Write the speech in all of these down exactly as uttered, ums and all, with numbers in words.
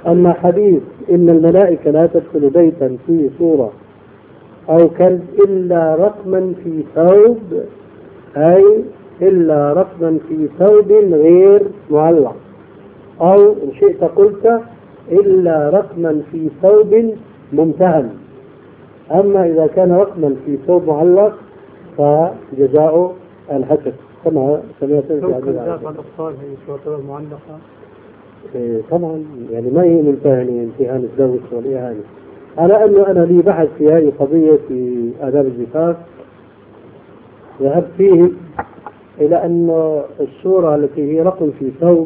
أما حديث إن الملائكة لا تدخل بيتا فيه صورة أو كلب إلا رقما في ثوب، أي إلا رقما في ثوب غير معلق، أو إن شئت قلت إلا رقما في ثوب ممتهن. أما إذا كان رقما في ثوب معلق فجزاء الحسد كما سمعت في ثوب هذه كذاب الأطفال هي تعتبر معلقة. إيه طبعا، يعني ما هي ممتهنة امتهان الزوج والإهانة. على أنه أنا لي بحث في هذه القضية في آداب الزفاف، ذهبت فيه إلى أن الصورة التي هي رقم في ثوب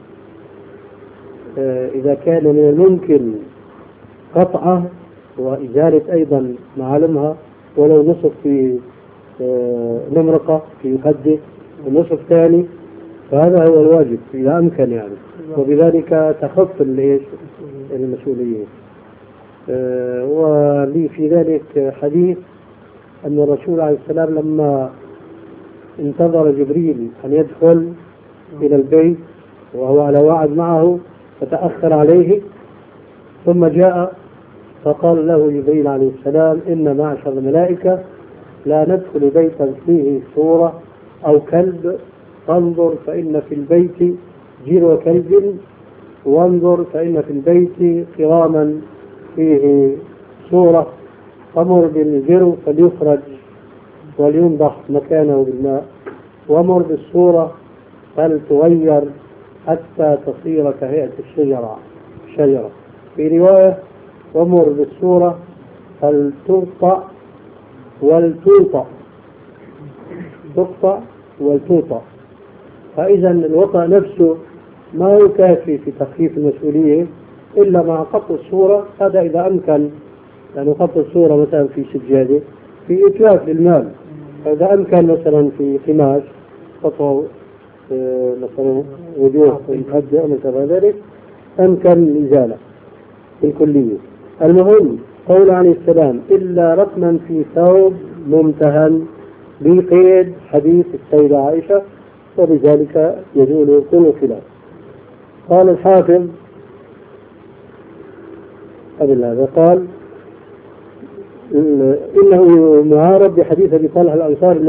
إذا كان من الممكن قطعه وإزالة أيضا معالمها ولو نصف في نمرقة في خده ونصف ثاني، فهذا هو الواجب إذا أمكن يعني، وبذلك تخف المسؤولية. ولي في ذلك حديث أن الرسول عليه السلام لما انتظر جبريل أن يدخل إلى البيت وهو على وعد معه فتأخر عليه، ثم جاء فقال له جبريل عليه السلام إن معشر الملائكة لا ندخل بيتا فيه صورة أو كلب، فانظر فإن في البيت جرو كلب، وانظر فإن في البيت كراما فيه صورة، أمر بالجرو فليخرج ولينضح مكانه بالماء، وامر بالصورة فلتغير حتى تصير كهيئة الشجرة شجرة. في رواية وامر بالصورة فلتقطع والتوطأ، تقطع والتوطأ. فإذا الوطأ نفسه ما يكافي في تخفيف المسؤولية إلا مع قطع الصورة، هذا إذا أمكن، يعني قطع الصورة مثلا في سجادة في إتلاف للمال، فإذا أمكن مثلا في قماش قطع مثلا وجوه المؤدى مثل ذلك أمكن الإزالة الكلية. المهم قول عليه السلام إلا رقما في ثوب ممتهن بقيد حديث السيدة عائشة، وبذلك يزول كل خلاف. قال الحافظ قبل هذا قال إنه معارض بحديث أبي طلحة الأنصاري